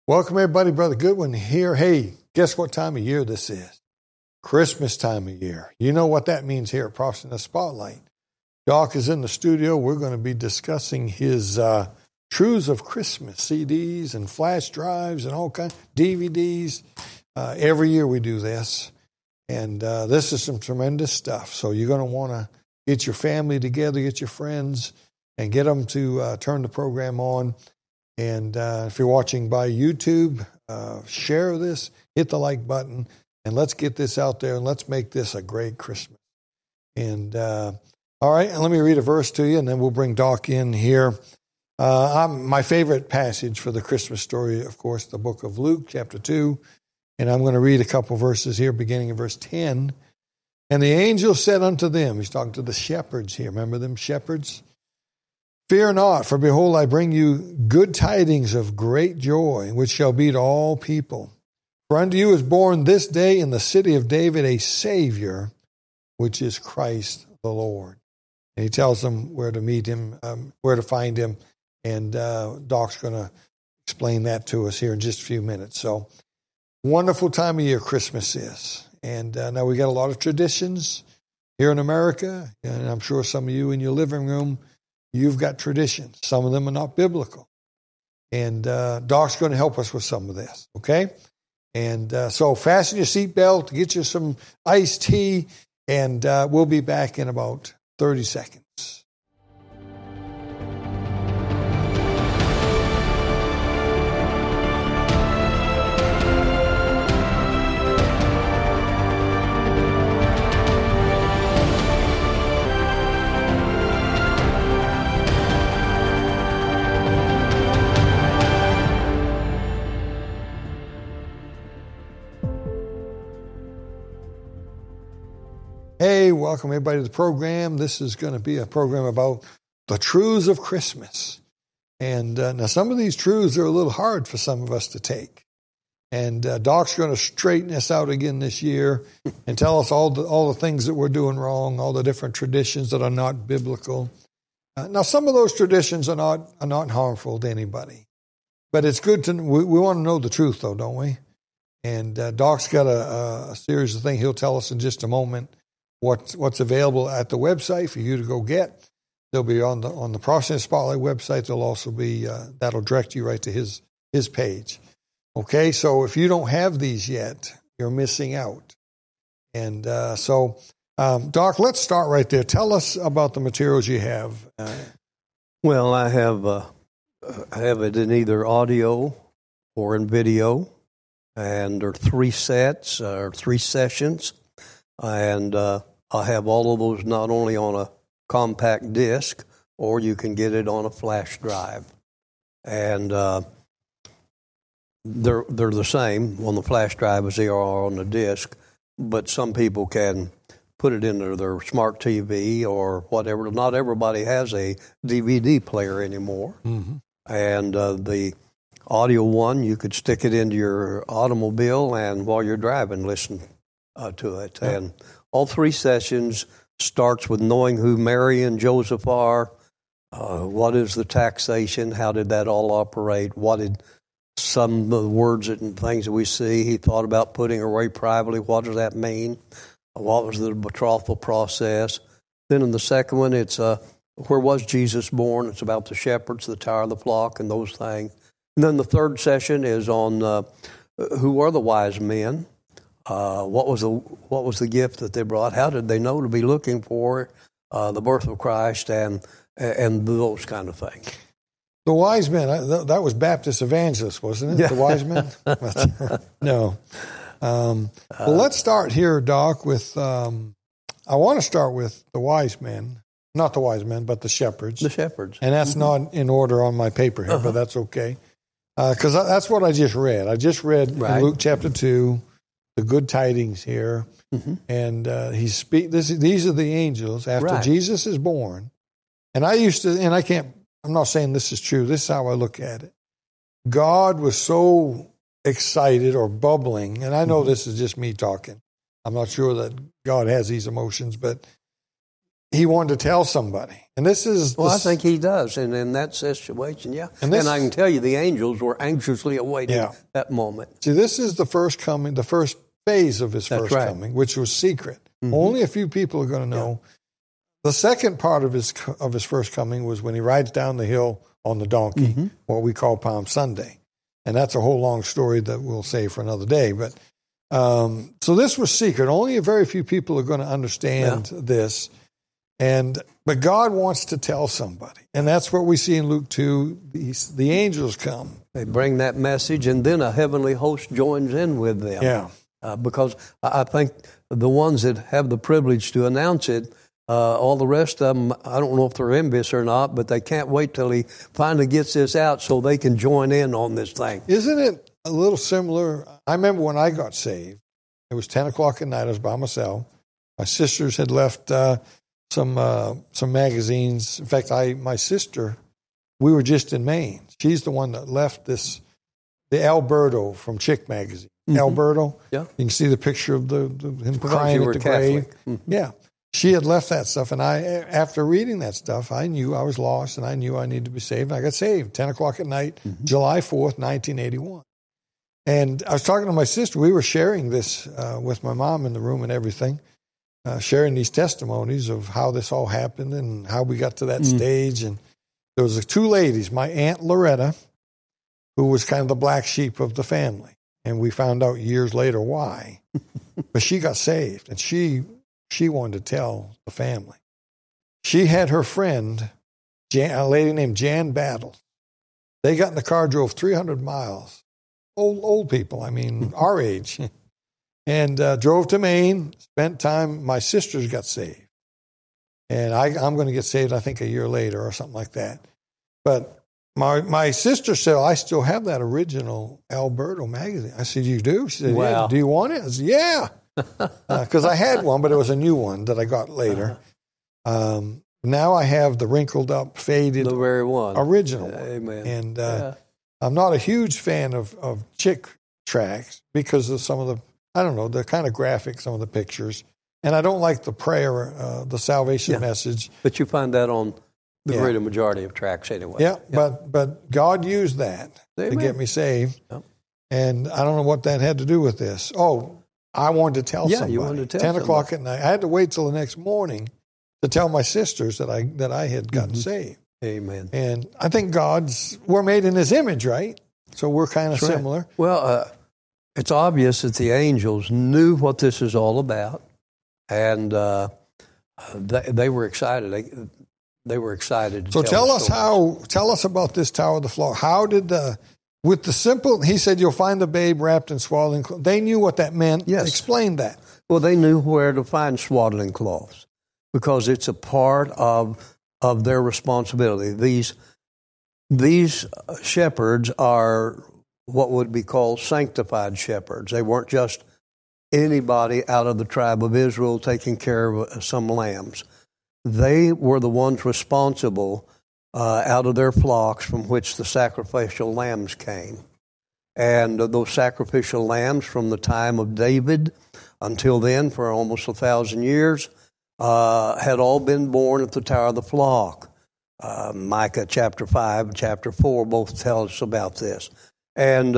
Welcome, everybody. Brother Goodwin here. Hey, guess what time of year this is? Christmas time of year. You know what that means here at Prophecy in the Spotlight. Doc is in the studio. We're going to be discussing his Truths of Christmas CDs and flash drives and all kinds, DVDs. Every year we do this. And this is some tremendous stuff. So you're going to want to get your family together, get your friends, and get them to turn the program on. And if you're watching by YouTube, share this, hit the like button, and let's get this out there, and let's make this a great Christmas. And all right, and let me read a verse to you, and then we'll bring Doc in here. My favorite passage for the Christmas story, of course, the book of Luke, chapter 2. And I'm going to read a couple verses here, beginning in verse 10. And the angel said unto them, he's talking to the shepherds here. Remember them shepherds? Fear not, for behold, I bring you good tidings of great joy, which shall be to all people. For unto you is born this day in the city of David a Savior, which is Christ the Lord. And he tells them where to meet him, where to find him, and Doc's going to explain that to us here in just a few minutes. So, wonderful time of year Christmas is. And now we got a lot of traditions here in America, and I'm sure some of you in your living room, you've got traditions. Some of them are not biblical. And Doc's going to help us with some of this, okay? And so fasten your seatbelt, get you some iced tea, and we'll be back in about 30 seconds. Hey, welcome everybody to the program. This is going to be a program about the truths of Christmas. And now some of these truths are a little hard for some of us to take. And Doc's going to straighten us out again this year and tell us all the things that we're doing wrong, all the different traditions that are not biblical. Now, some of those traditions are not harmful to anybody. But it's good to we want to know the truth, though, don't we? And Doc's got a series of things he'll tell us in just a moment. What's available at the website for you to go get. They'll be on the Prophecy Spotlight website. They'll also be that'll direct you right to his page. Okay, so if you don't have these yet, you're missing out. And so, Doc, let's start right there. Tell us about the materials you have. Well, I have it in either audio or in video, and there are 3 sets or 3 sessions, and I have all of those not only on a compact disc, or you can get it on a flash drive. And they're the same on the flash drive as they are on the disc, but some people can put it into their smart TV or whatever. Not everybody has a DVD player anymore. Mm-hmm. And the audio one, you could stick it into your automobile and while you're driving, listen to it. Yeah. And all 3 sessions starts with knowing who Mary and Joseph are, what is the taxation, how did that all operate, what did some of the words and things that we see, he thought about putting her away privately, what does that mean, what was the betrothal process. Then in the second one, it's where was Jesus born, it's about the shepherds, the tower of the flock, and those things. And then the third session is on who were the wise men. What was the gift that they brought? How did they know to be looking for the birth of Christ and those kind of things? The wise men, that was Baptist evangelists, wasn't it? Yeah. The wise men? No. Well, let's start here, Doc, with, I want to start with the wise men. Not the wise men, but the shepherds. The shepherds. And that's not in order on my paper here, but that's okay. Because that's what I just read. I just read in Luke chapter 2, the good tidings here, and these are the angels after Jesus is born. And I'm not saying this is true. This is how I look at it. God was so excited or bubbling, and I know this is just me talking. I'm not sure that God has these emotions, but he wanted to tell somebody. And this is... Well, I think he does. And in that situation, yeah. And I can tell you the angels were anxiously awaiting that moment. See, this is the first coming, the first phase of his first coming, which was secret. Mm-hmm. Only a few people are going to know. Yeah. The second part of his first coming was when he rides down the hill on the donkey, what we call Palm Sunday. And that's a whole long story that we'll save for another day. But so this was secret. Only a very few people are going to understand this. But God wants to tell somebody. And that's what we see in Luke 2. The angels come. They bring that message, and then a heavenly host joins in with them. Yeah. Because I think the ones that have the privilege to announce it, all the rest of them, I don't know if they're envious or not, but they can't wait till he finally gets this out so they can join in on this thing. Isn't it a little similar? I remember when I got saved, it was 10 o'clock at night. I was by myself. My sisters had left some magazines. In fact, my sister, we were just in Maine. She's the one that left the Alberto from Chick magazine. Mm-hmm. Alberto. Yeah. You can see the picture of him crying at the grave. Mm-hmm. Yeah. She had left that stuff, and after reading that stuff, I knew I was lost, and I knew I needed to be saved. And I got saved, 10 o'clock at night, July 4th, 1981. And I was talking to my sister. We were sharing this with my mom in the room and everything, sharing these testimonies of how this all happened and how we got to that stage. And there was two ladies, my Aunt Loretta, who was kind of the black sheep of the family. And we found out years later why. But she got saved, and she wanted to tell the family. She had her friend, a lady named Jan Battle. They got in the car, drove 300 miles. Old people, I mean, our age. And drove to Maine, spent time. My sisters got saved. And I'm going to get saved, I think, a year later or something like that. But my sister said, I still have that original Alberto magazine. I said, you do? She said, yeah. Do you want it? I said, yeah. Because I had one, but it was a new one that I got later. Now I have the wrinkled up, faded, the very one, original one. Amen. And I'm not a huge fan of Chick tracts because of some of the, I don't know, they're kind of graphic, some of the pictures. And I don't like the prayer, the salvation message. But you find that on the greater majority of tracts anyway. Yeah. But God used that to get me saved. Yep. And I don't know what that had to do with this. Oh, I wanted to tell somebody. You wanted to tell 10 o'clock at night. I had to wait till the next morning to tell my sisters that I had gotten saved. Amen. And I think we're made in His image, right? So we're kind of similar. Right. Well, it's obvious that the angels knew what this is all about, and they were excited. They were excited. So tell us about this Tower of the Flock. How did with the simple, he said, you'll find the babe wrapped in swaddling cloths. They knew what that meant. Yes. Explain that. Well, they knew where to find swaddling cloths because it's a part of their responsibility. These shepherds are what would be called sanctified shepherds. They weren't just anybody out of the tribe of Israel taking care of some lambs. They were the ones responsible out of their flocks from which the sacrificial lambs came. And those sacrificial lambs from the time of David until then, for almost 1,000 years, had all been born at the Tower of the Flock. Micah chapter 5 and chapter 4 both tell us about this. And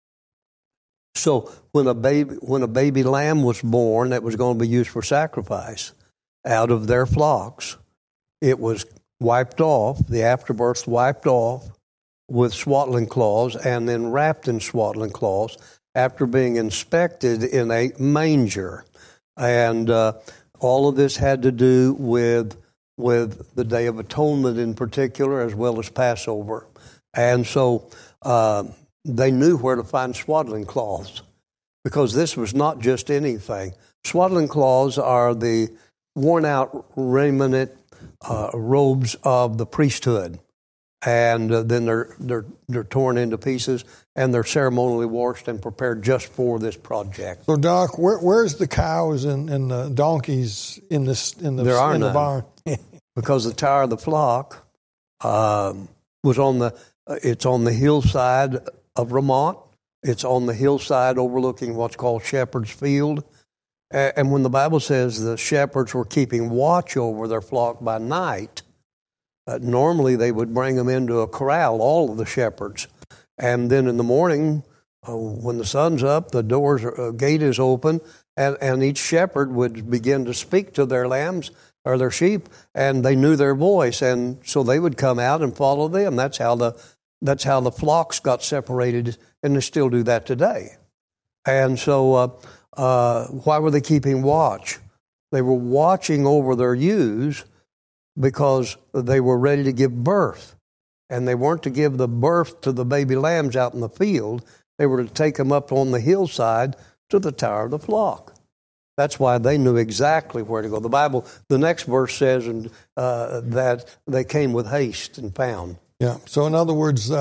so when a baby lamb was born that was going to be used for sacrifice out of their flocks, it was wiped off, the afterbirth wiped off with swaddling cloths and then wrapped in swaddling cloths after being inspected in a manger. And all of this had to do with the Day of Atonement in particular, as well as Passover. And so they knew where to find swaddling cloths because this was not just anything. Swaddling cloths are the worn-out raiment robes of the priesthood, and then they're torn into pieces, and they're ceremonially washed and prepared just for this project. So, Doc, where's the cows and the donkeys in the barn? Because the Tower of the Flock was on the hillside of Ramont. It's on the hillside overlooking what's called Shepherd's Field. And when the Bible says the shepherds were keeping watch over their flock by night, normally they would bring them into a corral, all of the shepherds. And then in the morning, when the sun's up, the gate is open, and each shepherd would begin to speak to their lambs or their sheep, and they knew their voice, and so they would come out and follow them. That's how the flocks got separated, and they still do that today. And so why were they keeping watch? They were watching over their ewes because they were ready to give birth. And they weren't to give the birth to the baby lambs out in the field. They were to take them up on the hillside to the tower of the flock. That's why they knew exactly where to go. The next verse says that they came with haste and found. Yeah. So in other words,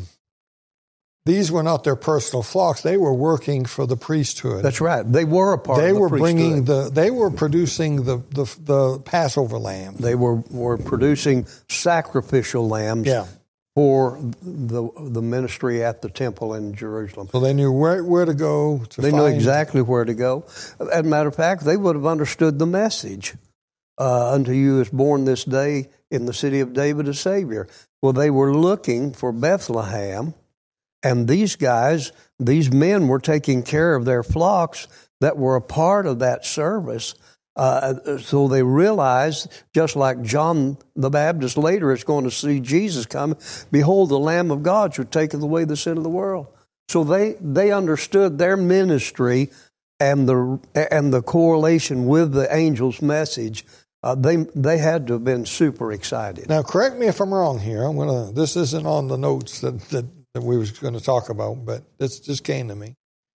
these were not their personal flocks. They were working for the priesthood. That's right. They were a part of the priesthood. They were producing the Passover lamb. They were producing sacrificial lambs for the ministry at the temple in Jerusalem. So they knew where to go. They knew exactly where to go. As a matter of fact, they would have understood the message. Unto you is born this day in the city of David a Savior. Well, they were looking for Bethlehem. And these men were taking care of their flocks that were a part of that service. So they realized, just like John the Baptist later is going to see Jesus come, behold, the Lamb of God who taketh away the sin of the world. So they understood their ministry and the correlation with the angel's message. They had to have been super excited. Now, correct me if I'm wrong here. This isn't on the notes that we was going to talk about, but this just came to me.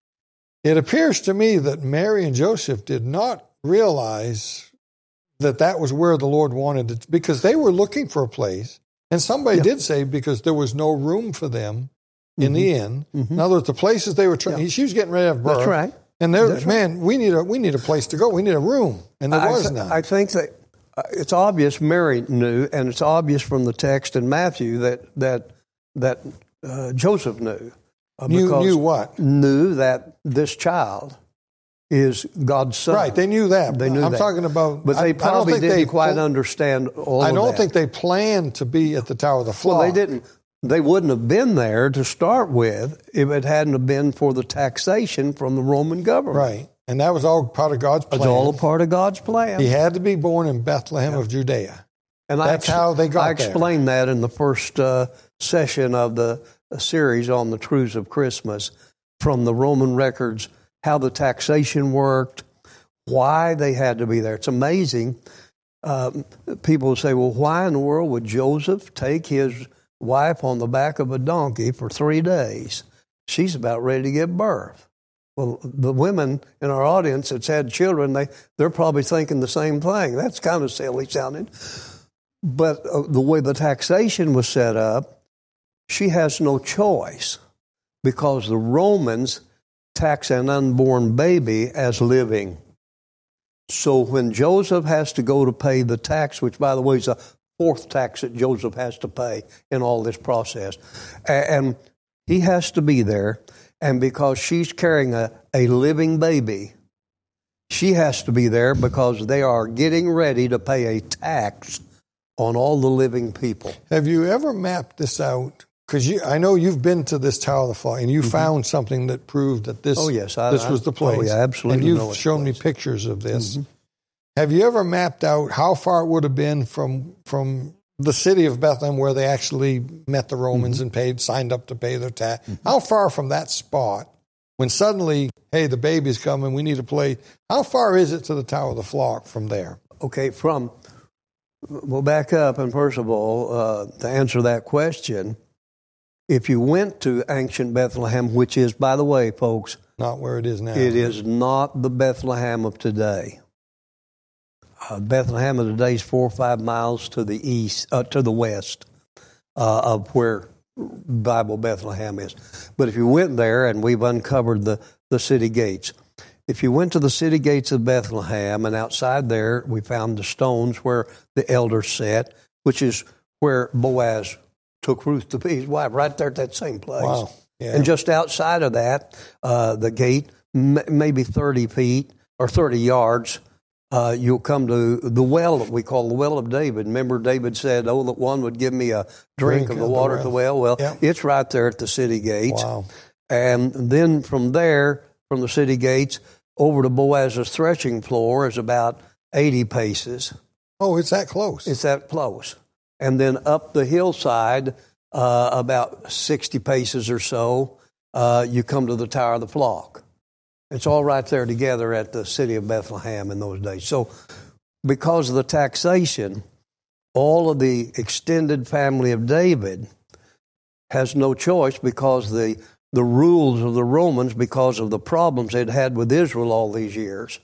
It appears to me that Mary and Joseph did not realize that was where the Lord wanted it, because they were looking for a place, and somebody did say because there was no room for them in the inn. In other words, the places they were trying, she was getting ready to have birth. That's right. And we need a place to go. We need a room, and there was none. I think that it's obvious Mary knew, and it's obvious from the text in Matthew that Joseph knew. Knew what? Knew that this child is God's son. Right, they knew that. I'm talking about... But they probably didn't quite understand all of that. I don't think they planned to be at the Tower of the Flock. Well, they didn't. They wouldn't have been there to start with if it hadn't have been for the taxation from the Roman government. Right, and that was all part of God's plan. It's all a part of God's plan. He had to be born in Bethlehem of Judea. And that's how they got there. I explained that in the first session of the series on the truths of Christmas, from the Roman records, how the taxation worked, why they had to be there. It's amazing. People say, well, why in the world would Joseph take his wife on the back of a donkey for 3 days? She's about ready to give birth. Well, the women in our audience that's had children, they're probably thinking the same thing. That's kind of silly sounding. But the way the taxation was set up, she has no choice, because the Romans tax an unborn baby as living. So when Joseph has to go to pay the tax, which, by the way, is the 4th tax that Joseph has to pay in all this process, and he has to be there, and because she's carrying a living baby, she has to be there because they are getting ready to pay a tax on all the living people. Have you ever mapped this out? Because I know you've been to this Tower of the Flock, and you found something that proved that this was the place. Oh, yeah, absolutely. And you've shown me pictures of this. Have you ever mapped out how far it would have been from the city of Bethlehem, where they actually met the Romans and signed up to pay their tax? How far from that spot, when suddenly, hey, the baby's coming, we need a place, how far is it to the Tower of the Flock from there? Okay, we'll back up, and first of all, to answer that question, if you went to ancient Bethlehem, which is, by the way, folks, not where it is now. It is not the Bethlehem of today. Bethlehem of today is 4 or 5 miles to the east, to the west of where Bible Bethlehem is. But if you went there, and we've uncovered the city gates. If you went to the city gates of Bethlehem, and outside there we found the stones where the elders sat, which is where Boaz took Ruth to be his wife, right there at that same place. Wow. Yeah. And just outside of that, the gate, maybe 30 feet, or 30 yards, you'll come to the well that we call the Well of David. Remember, David said, "Oh, that one would give me a drink of the water at the well." Well, it's right there at the city gates. Wow. And then from there, from the city gates, over to Boaz's threshing floor is about 80 paces. Oh, it's that close. It's that close. And then up the hillside, about 60 paces or so, you come to the Tower of the Flock. It's all right there together at the city of Bethlehem in those days. So because of the taxation, all of the extended family of David has no choice, because the rules of the Romans, because of the problems they'd had with Israel all these years,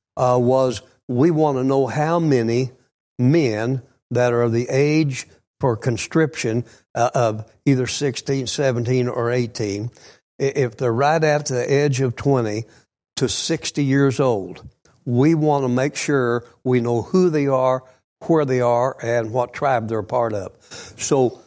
was we want to know how many men that are the age for conscription of either 16, 17, or 18, if they're right at the edge of 20 to 60 years old, we want to make sure we know who they are, where they are, and what tribe they're a part of. So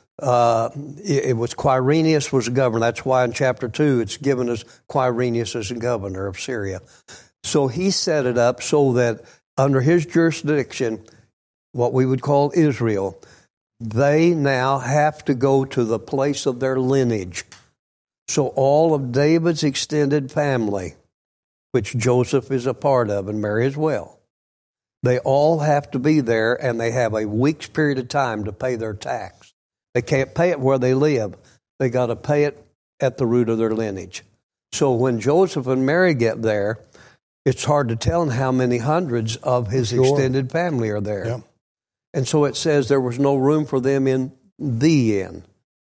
it was Quirinius was the governor. That's why in chapter 2 it's given us Quirinius as the governor of Syria. So he set it up so that under his jurisdiction, what we would call Israel, they now have to go to the place of their lineage. So all of David's extended family, which Joseph is a part of and Mary as well, they all have to be there, and they have a week's period of time to pay their tax. They can't pay it where they live. They got to pay it at the root of their lineage. So when Joseph and Mary get there, it's hard to tell how many hundreds of his extended family are there. Yep. And so it says there was no room for them in the inn.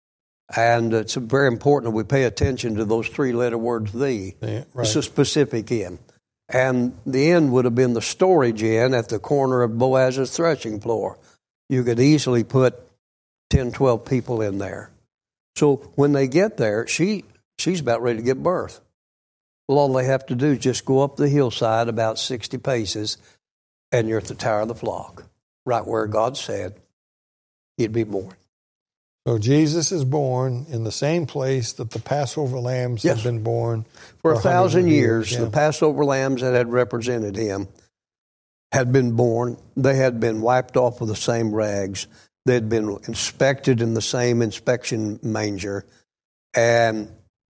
And it's very important that we pay attention to those three-letter words, the. Yeah, right. It's a specific inn. And the inn would have been the storage inn at the corner of Boaz's threshing floor. You could easily put 10, 12 people in there. So when they get there, she's about ready to give birth. Well, all they have to do is just go up the hillside about 60 paces, and you're at the Tower of the Flock, right where God said he'd be born. So Jesus is born in the same place that the Passover lambs have been born. For 1,000 years, Yeah. the Passover lambs that had represented him had been born. They had been wiped off with the same rags. They had been inspected in the same inspection manger and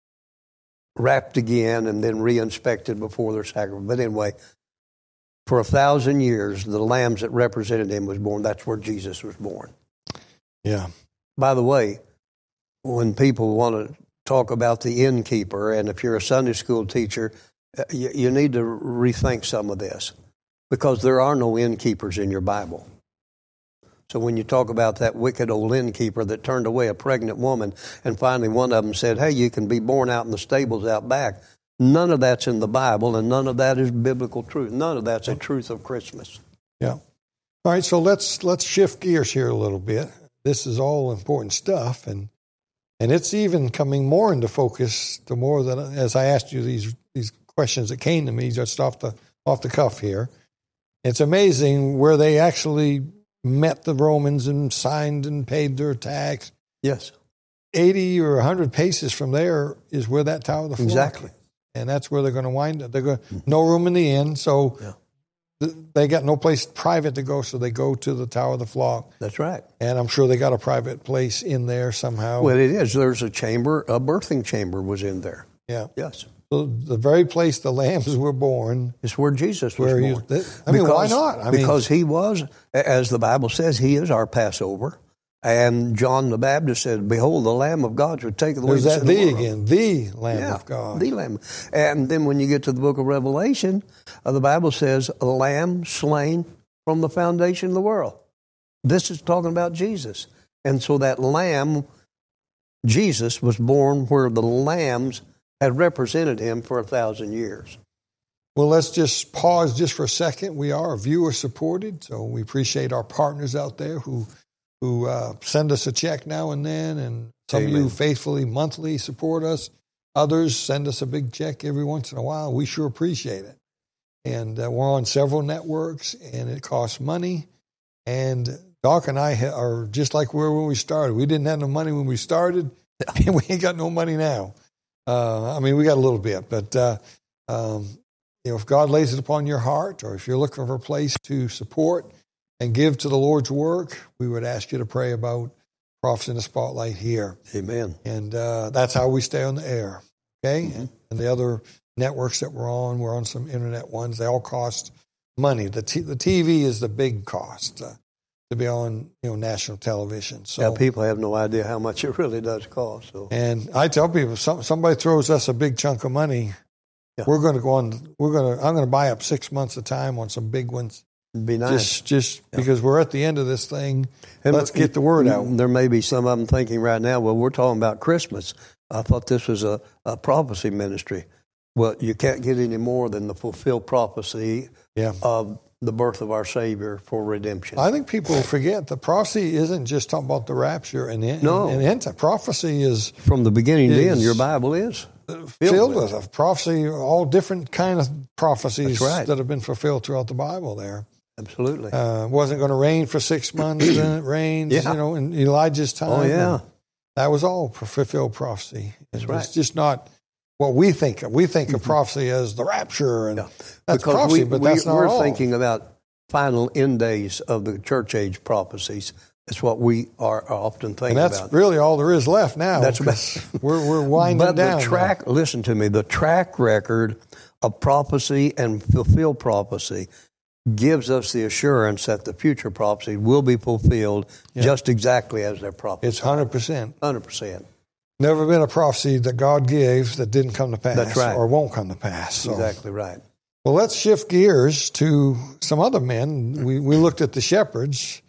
wrapped again and then re-inspected before their sacrifice. But anyway, for 1,000 years, the lambs that represented him was born. That's where Jesus was born. Yeah. By the way, when people want to talk about the innkeeper, and if you're a Sunday school teacher, you need to rethink some of this, because there are no innkeepers in your Bible. So when you talk about that wicked old innkeeper that turned away a pregnant woman, and finally one of them said, "Hey, you can be born out in the stables out back," none of that's in the Bible, and none of that is biblical truth. None of that's a truth of Christmas. Yeah. All right, so let's shift gears here a little bit. This is all important stuff, and it's even coming more into focus the more that as I asked you these questions that came to me just off the cuff here. It's amazing where they actually met the Romans and signed and paid their tax. Yes. 80 or 100 paces from there is where that Tower of the Flock Exactly. is. And that's where they're going to wind up. They're going no room in the inn, so they got no place private to go, so they go to the Tower of the Flock. That's right. And I'm sure they got a private place in there somehow. Well, it is. There's a chamber, a birthing chamber was in there. Yeah. Yes. So the very place the lambs were born. It's where Jesus was born. Why not? Because he was, as the Bible says, he is our Passover. And John the Baptist said, "Behold, the Lamb of God should take away the sin of the world." Again, the Lamb of God. The Lamb. And then when you get to the book of Revelation, the Bible says, "A lamb slain from the foundation of the world." This is talking about Jesus. And so that lamb, Jesus, was born where the lambs had represented him for 1,000 years. Well, let's just pause just for a second. We are viewer supported, so we appreciate our partners out there who send us a check now and then, and some Amen. of you faithfully monthly support us. Others send us a big check every once in a while. We sure appreciate it. And we're on several networks, and it costs money. And Doc and I are just like we were when we started. We didn't have no money when we started, and we ain't got no money now. We got a little bit, but if God lays it upon your heart, or if you're looking for a place to support and give to the Lord's work, we would ask you to pray about Prophecy in the Spotlight here. Amen. And that's how we stay on the air. Okay? Mm-hmm. And the other networks that we're on some internet ones. They all cost money. The TV is the big cost to be on, national television. So people have no idea how much it really does cost. So. And I tell people, somebody throws us a big chunk of money, we're going to go on. I'm going to buy up 6 months of time on some big ones. It'd be nice. Just because we're at the end of this thing, let's get the word out. There may be some of them thinking right now, well, we're talking about Christmas. I thought this was a prophecy ministry. Well, you can't get any more than the fulfilled prophecy of the birth of our Savior for redemption. I think people forget the prophecy isn't just talking about the rapture and the end. Prophecy is from the beginning to end. Your Bible is filled with a prophecy, all different kind of prophecies that have been fulfilled throughout the Bible. There, absolutely. Wasn't going to rain for 6 months, then it rains. In Elijah's time. Oh yeah, that was all fulfilled prophecy. That's right. It's just not what we think of. We think of prophecy as the rapture, and that's because prophecy, but that's not all. We're thinking about final end days of the church age prophecies. That's what we are often thinking about. And that's really all there is left now. We're winding down. But listen to me, the track record of prophecy and fulfilled prophecy gives us the assurance that the future prophecy will be fulfilled just exactly as they're prophesied. It's 100%. 100%. Never been a prophecy that God gave that didn't come to pass. That's right. Or won't come to pass. So. Exactly right. Well, let's shift gears to some other men. We looked at the shepherds,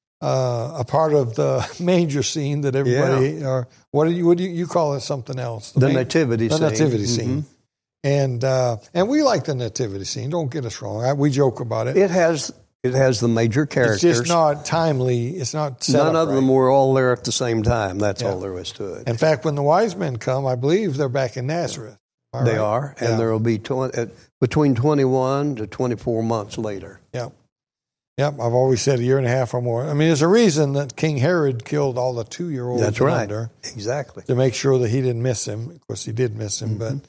a part of the manger scene that everybody, or what do you call it? Something else? The nativity scene. The nativity scene. And we like the nativity scene. Don't get us wrong. We joke about it. It has the major characters. It's just not timely. It's not set None up of them were all there at the same time. That's all there is to it. In fact, when the wise men come, I believe they're back in Nazareth. They are, and there will be between 21 to 24 months later. Yep. I've always said a year and a half or more. I mean, there's a reason that King Herod killed all the 2-year-olds. That's right. Under, exactly. To make sure that he didn't miss him. Of course, he did miss him, but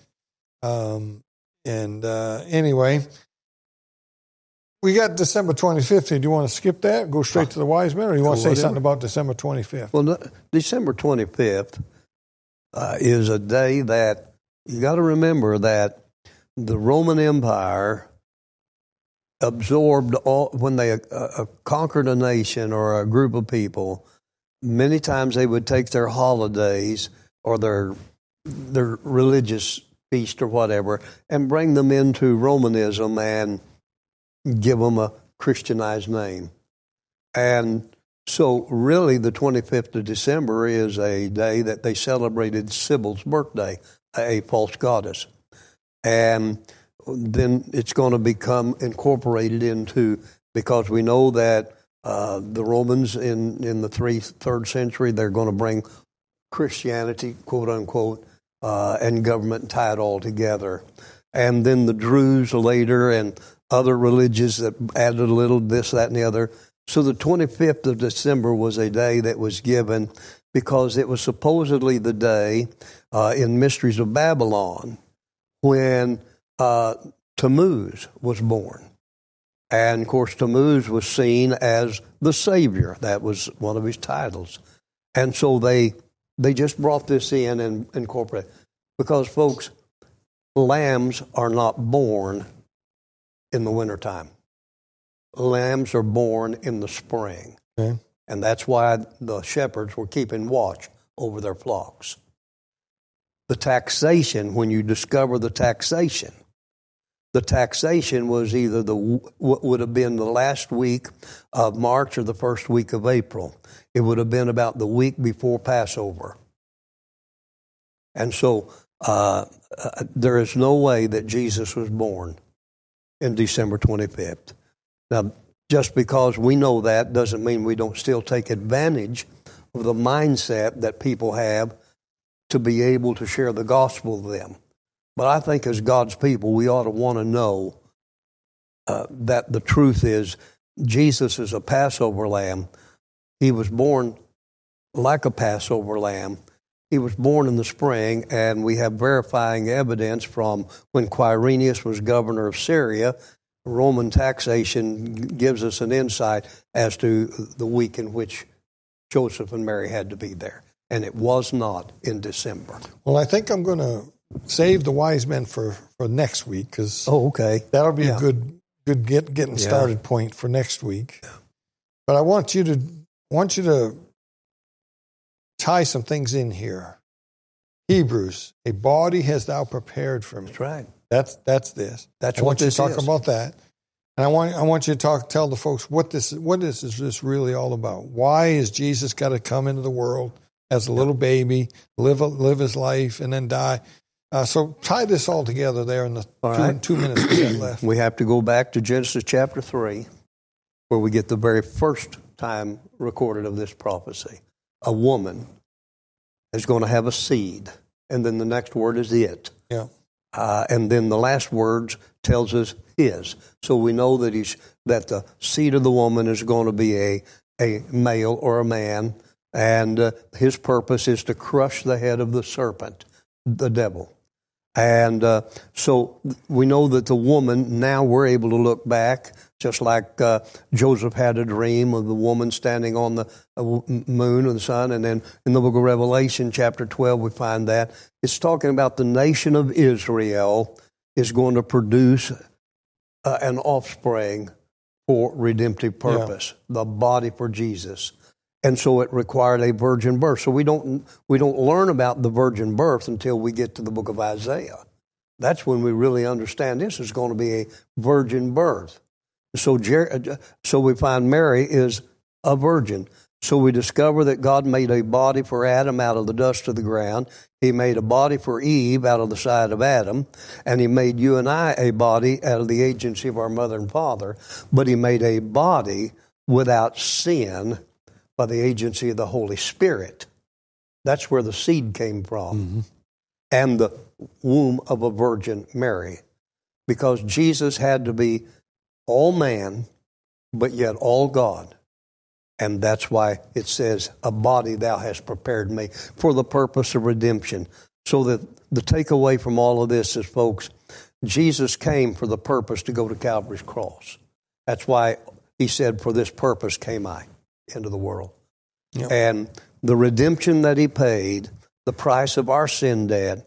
anyway. We got December 25th. Do you want to skip that, go straight to the wise men, or do you want to say something about December 25th? Well, December 25th is a day that you got to remember that the Roman Empire absorbed when they conquered a nation or a group of people. Many times they would take their holidays or their religious feast or whatever and bring them into Romanism and give them a Christianized name. And so really the 25th of December is a day that they celebrated Sybil's birthday, a false goddess. And then it's going to become incorporated into, because we know that the Romans in the 3rd century, they're going to bring Christianity, quote unquote, and government tie it all together. And then the Druze later and other religions that added a little this, that, and the other. So the 25th of December was a day that was given because it was supposedly the day in Mysteries of Babylon when Tammuz was born. And, of course, Tammuz was seen as the Savior. That was one of his titles. And so they just brought this in and incorporated. Because, folks, lambs are not born in the wintertime. Lambs are born in the spring. Okay. And that's why the shepherds were keeping watch over their flocks. The taxation, when you discover the taxation was either what would have been the last week of March or the first week of April. It would have been about the week before Passover. And so there is no way that Jesus was born in December 25th. Now, just because we know that doesn't mean we don't still take advantage of the mindset that people have to be able to share the gospel with them. But I think as God's people, we ought to want to know that the truth is Jesus is a Passover lamb. He was born like a Passover lamb, He was born in the spring, and we have verifying evidence from when Quirinius was governor of Syria. Roman taxation gives us an insight as to the week in which Joseph and Mary had to be there. And it was not in December. Well, I think I'm going to save the wise men for next week, because that'll be a good getting started point for next week. Yeah. But I want you to tie some things in here. Hebrews, a body hast thou prepared for me. That's right. That's this. I want you to talk about that. And I want you to tell the folks what is this really all about? Why is Jesus got to come into the world as a little baby, live his life, and then die? So tie this all together there in the 2 minutes we have left. We have to go back to Genesis chapter 3, where we get the very first time recorded of this prophecy. A woman is going to have a seed, and then the next word is it. Yeah. And then the last words tells us his. So we know that that the seed of the woman is going to be a male or a man, and his purpose is to crush the head of the serpent, the devil. And so we know that the woman, now we're able to look back, just like Joseph had a dream of the woman standing on the moon or the sun. And then in the book of Revelation, chapter 12, we find that. It's talking about the nation of Israel is going to produce an offspring for redemptive purpose, the body for Jesus. And so it required a virgin birth. So we don't learn about the virgin birth until we get to the book of Isaiah. That's when we really understand this is going to be a virgin birth. So we find Mary is a virgin. So we discover that God made a body for Adam out of the dust of the ground. He made a body for Eve out of the side of Adam. And he made you and I a body out of the agency of our mother and father. But he made a body without sin by the agency of the Holy Spirit. That's where the seed came from. Mm-hmm. And the womb of a Virgin Mary. Because Jesus had to be all man, but yet all God. And that's why it says, a body thou hast prepared me for the purpose of redemption. So that the takeaway from all of this is, folks, Jesus came for the purpose to go to Calvary's cross. That's why he said, for this purpose came I into the world. Yep. And the redemption that he paid, the price of our sin debt.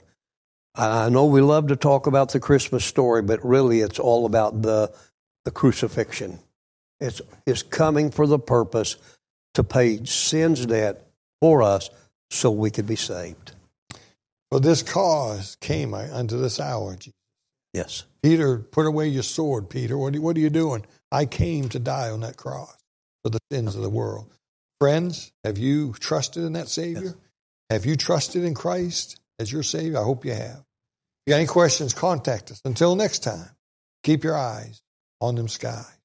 I know we love to talk about the Christmas story, but really it's all about the crucifixion. It's coming for the purpose to pay sin's debt for us so we could be saved. For this cause came I unto this hour. Yes. Peter, put away your sword, Peter. What are you doing? I came to die on that cross for the sins of the world. Friends, have you trusted in that Savior? Yes. Have you trusted in Christ as your Savior? I hope you have. If you got any questions, contact us. Until next time, keep your eyes on them skies.